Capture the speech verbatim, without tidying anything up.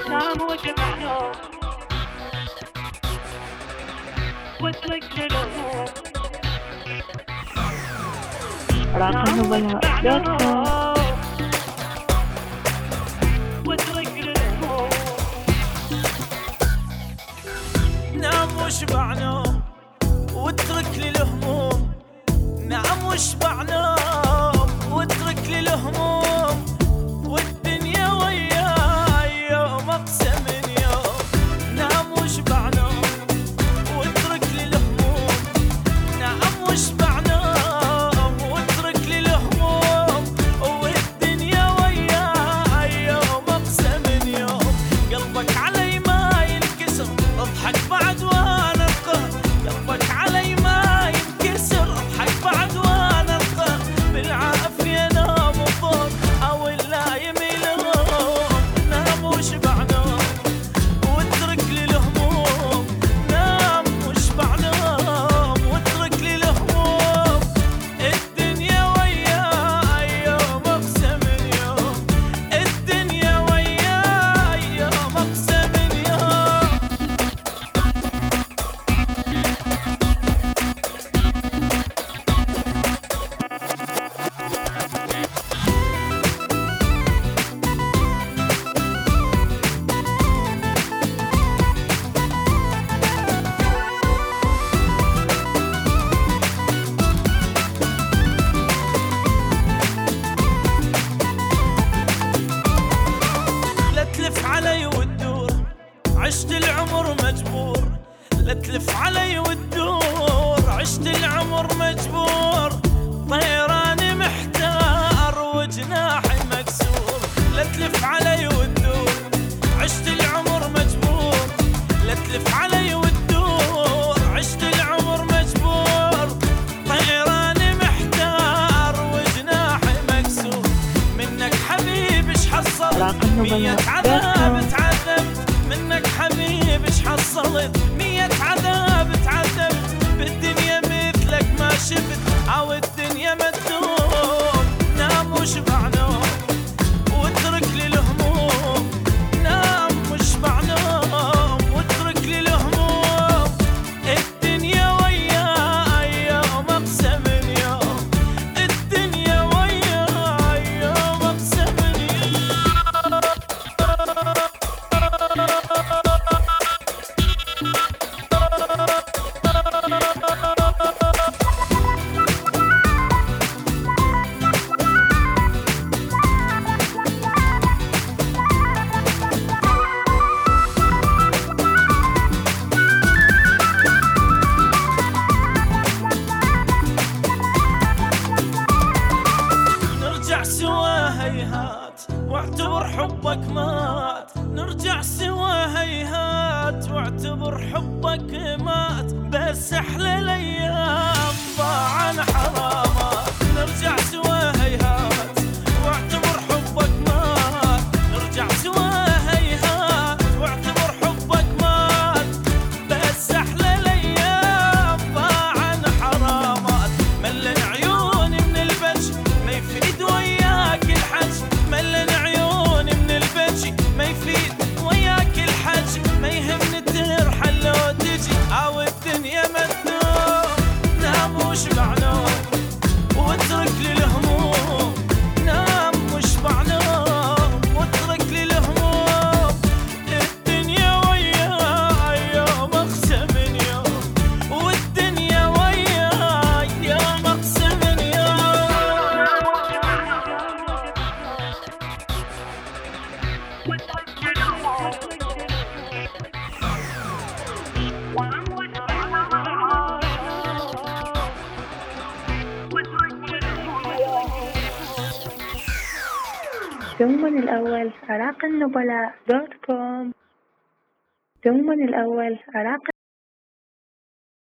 نام وشبعنا واترك للهموم رقم نبلاء دوت كوم. واترك للهموم نام واشبع نوم واترك لي الهموم. نام واشبع نوم واترك لي الهموم. والدنيا وياي يوم اقسم من يوم. نام واشبع نوم واترك لي الهموم. نام واشبع نوم واترك لي الهموم. والدنيا وياي يوم اقسم من يوم. قلبك علي ما ينكسر اضحك بعد وانا القهر. قلبك علي ما ينكسر اضحك بعد وانا القهر. بالعافيه نام وطر او لا يميلون. نام واشبع نوم واترك لي الهموم. نام واشبع نوم واترك لي الهموم. الدنيا وياي يوم اقسم من يوم. الدنيا وياي يوم اقسم من يوم. لا تلف علي وتدور عشت العمر مجبور. لا تلف علي وتدور عشت العمر مجبور. طيراني محتار وجناحي مكسور. لا تلف علي وتدور عشت العمر مجبور. لا تلف علي وتدور عشت العمر مجبور. طيراني محتار وجناحي مكسور. منك حبيبي اش حصلت رقم مية نبلاء عذاب دوت كوم. تعذبت. منك حبيبي اش حصلت مية عذاب تعذبت. بالدنيا مثلك ما شفت او الدنيا ما تدوم. نام واشبع نوم واترك لي الهموم. نام واشبع نوم واترك لي الهموم. الدنيا وياي يوم اقسم من يوم. الدنيا وياي يوم اقسم من يوم. نرجع سوا هيهات واعتبر حبك مات. نرجع سوا هيهات واعتبر حبك مات. بس احلى الايام ضاعن حرامات. نرجع سوا هيهات واعتبر حبك مات. نرجع سوا هيهات واعتبر حبك مات. بس احلى الايام ضاعن حرامات. ملن عيوني من البج ما يفيد وياك الحج. ملن عيوني من البج ما يفيد وياك الحج. ما يهمني ترحل لو تجي او الدنيا ما تدوم. نام واشبع نوم واترك لي الهموم. نام واشبع نوم واترك لي الهموم. الدنيا وياي يوم اقسم من يوم. والدنيا وياي يوم اقسم من يوم. واترك للهموم ثم الأول رقم نبلاء دوت كوم. ثم الأول رقم